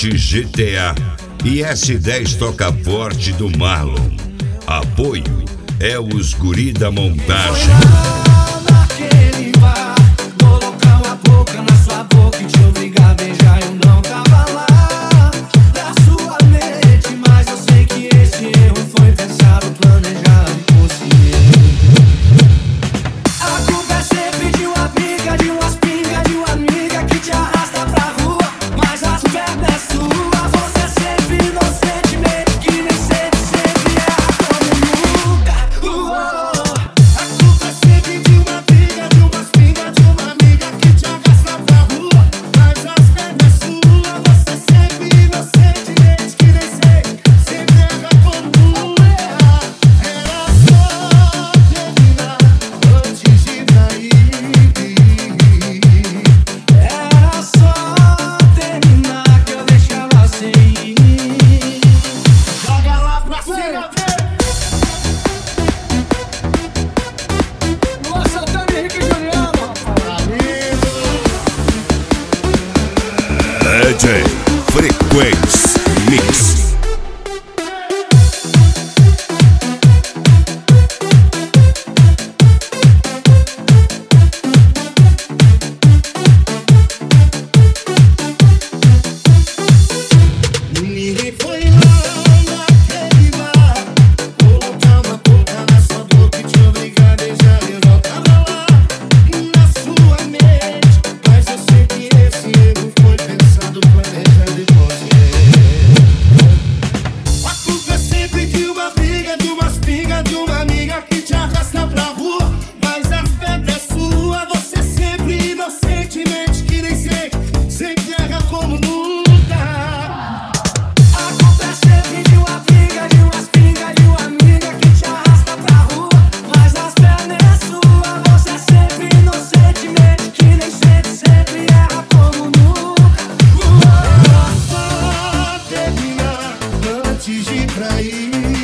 Forte GTA e S10 toca forte do Marlon. Apoio é os guri da montagem. Naquele bar, colocar uma boca na sua boca e te obrigar a beijar, eu não tava lá. Da sua mente, mas eu sei que esse erro foi pensado, planejado e consciente. A culpa é sempre de uma briga, de umas pingas, de uma amiga que te arrasta pra rua, mas as pernas é sua. Você é sempre inocente, meio que nem sente, sempre erra como nunca. A culpa é sempre de uma briga, de umas pingas, de uma amiga que te arrasta pra rua, mas as pernas é sua. Você é sempre inocente, meio que nem sente, sempre erra como nunca. Era só terminar antes de trair. Era só terminar que eu deixava você ir. Joga lá pra cima, nossa, tá Henrique e Juliano. DJ Frequência Mix. Ninguém foi lá naquele bar, colocar uma boca na sua boca e te obrigar a beijar, eu não tava lá na sua mente, mas eu sei que esse erro foi pensado, planejado e consciente. A culpa é sempre de uma briga, de umas pingas, de uma amiga que te arrasta pra rua, mas a festa é sua. Você é sempre inocentemente que nem sei, sempre erra como nunca. A culpa é sempre de uma briga, de umas pingas, de uma amiga que te arrasta pra rua, mas as pernas é sua. Você é sempre inocentemente que nem sente, sempre erra como nunca. Era só terminar antes de trair.